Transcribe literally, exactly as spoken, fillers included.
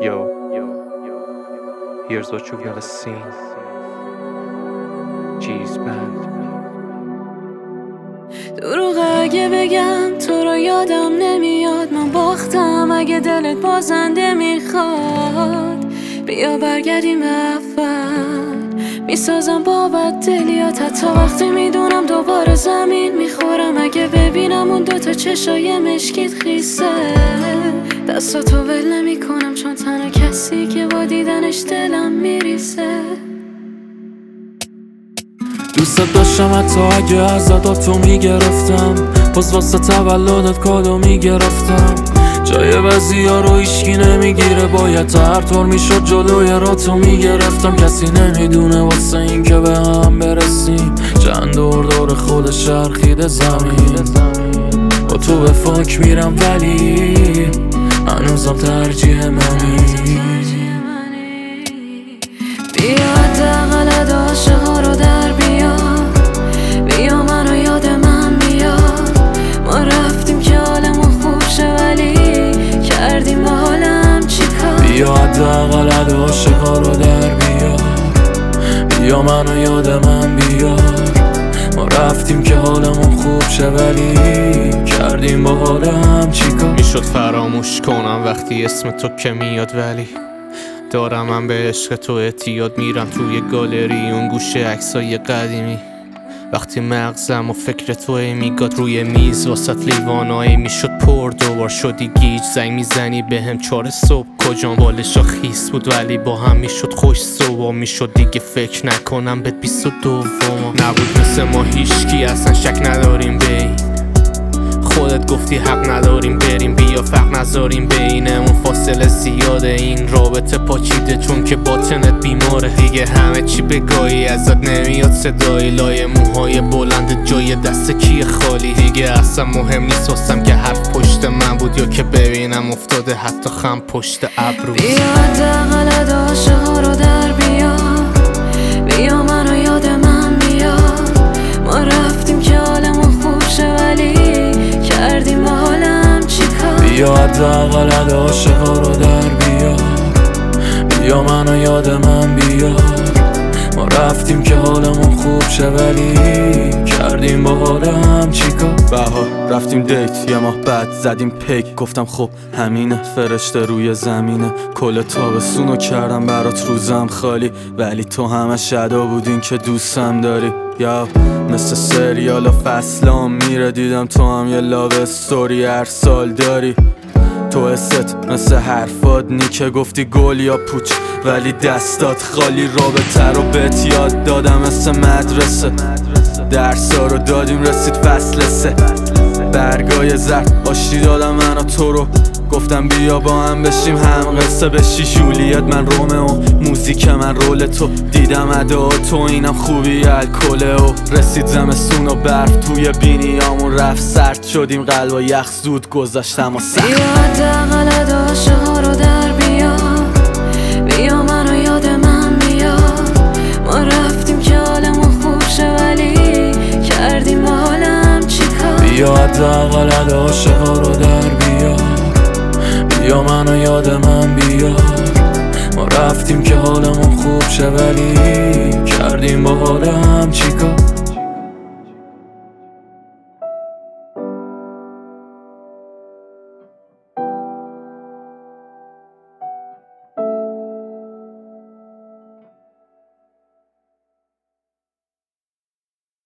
Yo, here's what you gotta see. G's band. دروغ اگه بگم تو رو یادم نمیاد، من باختم اگه دلت بازنده میخواد. بیا برگردیم اول، میسازم بابت دلیات، حتی وقتی میدونم دوباره زمین میخورم اگه ببینم اون دوتا چشای مشکیت خیسه. دستاتو ول نمی کنم چون تنها کسی که با دیدنش دلم میریسه. دوست داشتم حتی اگه ازت تو میگرفتم، باز واسه تولدت کادو میگرفتم. جای بعضی ها رو ایشکی نمیگیره، باید تا هر طور میشد جلوی راتو میگرفتم. کسی نمیدونه واسه این که به هم برسیم چند دور دور خود شرخیده زمین. با تو به فاک میرم ولی هنوزم ترجیح منی. بیا حداقل عاشقا رو در بیار، بیا منو یاد من بیار. ما رفتیم که حالمون خوب شه ولی کردیم با حالم چیکار. بیا حداقل عاشقا رو در بیار، بیا منو یاد من بیار. ما رفتیم که حالمون خوب شه ولی کردیم با حالم چیکار. میشد فراموش کنم وقتی اسم تو که میاد، ولی دارم من به عشق تو اعتیاد. میرم توی گالری اون گوشه عکسای قدیمی، وقتی مغزم و فکر توی میگاد روی میز واسط لیوانایی میشد پر. دوبار شدی گیج زنگ میزنی به هم چار صبح، کجام بالشا خیس بود ولی با هم میشد خوش صبح. میشد دیگه فکر نکنم به بیست و دوم نبود مثل ما هیچکی، اصلا شک نداریم به این. خودت گفتی حق نداریم بریم، بیا فرق نذاریم بینمون فاصله زیاده. این رابطه پاچیده چون که باطنت بیماره. دیگه همه چی بگاهی ازت نمیاد صدایی، لای موهای بلند جای دست کی خالی. دیگه اصلا مهم نیست واسم که حرف پشت من بود یا که ببینم افتاده حتی خم پشت ابرو. بیا حداقل عاشقا رو در بیار، بیا منو یاد من بیار. ما رفتیم که حالمون خوب شه ولی کردیم با حالم چیکار. بیا حداقل عاشقا رو در بیار، بیا منو یاد من بیار. ما رفتیم که حالمون خوب شه ولی کردیم با حالم چیکار. بها رفتیم دیت یه ماه بعد زدیم پیک، گفتم خب همینه فرشته روی زمینه. کل تابستونو کردم برات روزم خالی، ولی تو همه شدا بودین که دوستم داری. یا مثل سریال و فصلام میره، دیدم تو هم یه لاو استوری هر سال داری. تو حست مثل حرفات نیکه، گفتی گل یا پوچ ولی دستات خالی. رابطه رو بهت یاد دادم مثل مدرسه، درسا رو دادیم رسید فصل سه. برگای زرد آشتی دادم من و تو رو، گفتم بیا با هم بشیم هم قصه. بشی جولیت من رومئو، موزیک من رول تو. دیدم ادا تو اینم خوبی الکله و رسید زمستون و برف توی بینیامون رفت سرد شدیم. قلب و یخ زود گذاشتم و سخت. بیا حداقل عاشقا رو در بیار، بیا منو یاد من بیار. ما رفتیم که حالمون خوب شه ولی کردیم با حالم چیکار. بیا حداقل عاشقا رو در بیار، بیا منو یاد من بیار. ما رفتیم که حالمون خوب شه ولی کردیم با حالم چیکار.